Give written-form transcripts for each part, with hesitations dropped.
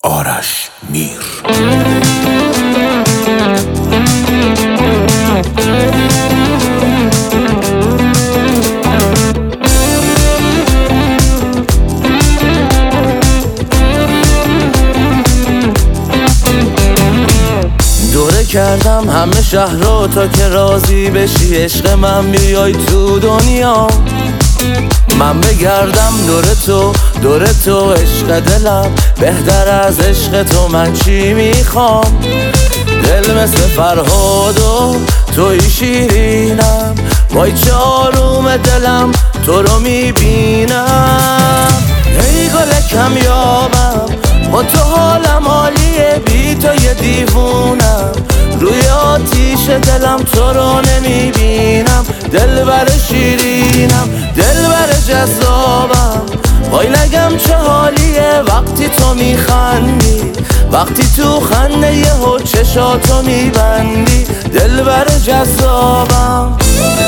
آرش میر. دوره کردم همه شهر رو تا که راضی بشی عشق من بیای تو دنیا. من بگردم دور تو عشق دلم بهتر از عشق تو من چی میخوام. دل مثل فرهاد و توی شیرینم، وای چه آروم دلم تو رو میبینم. ای گل کمیابم با تو حالم عالیه، بی تو یه دیوونم روی آتیش دلم تو رو نمیبینم. دلبر شیرینم دلبر جذابم، وای نگم چه حالیه وقتی تو میخندی، وقتی تو خنده یهو چشاتو میبندی. دلبر جذابم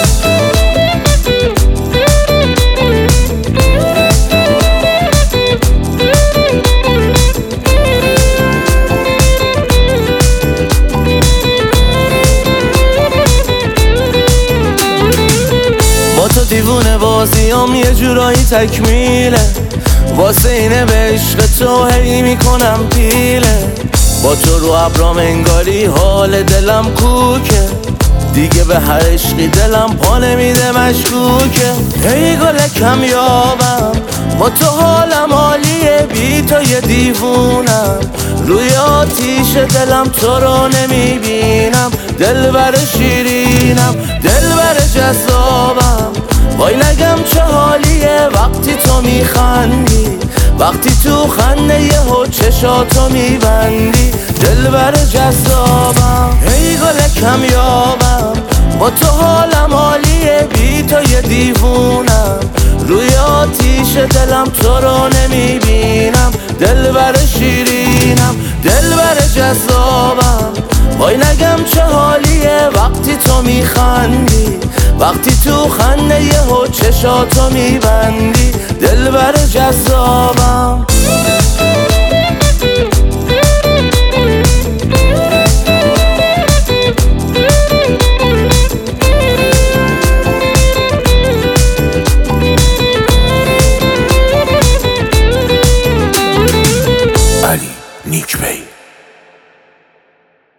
تو دیوونه بازیام یه جورایی تکمیله، واسه اینه به عشق تو هی میکنم پیله. با تو رو ابرام انگاری حال دلم کوکه، دیگه به هر عشقی دلم پا نمیده مشکوکه. ای گل کمیابم با تو حالم عالیه، بی تو یه دیوونم روی آتیش دلم تو رو نمیبینم. دلبر شیرینم دلبر جذابم، وای نگم چه حالیه وقتی تو میخندی، وقتی تو خنده یهو چشاتو میبندی. دلبر جذابم ای گل کمیابم با تو حالم عالیه، بی تو یه دیوونم روی آتیش دلم تو رو نمیبینم. دلبر شیرینم دلبر جذابم، وای نگم چه حالیه وقتی تو میخندی، وقتی تو خنده یهو چشاتو میبندی. دلبر جذابم.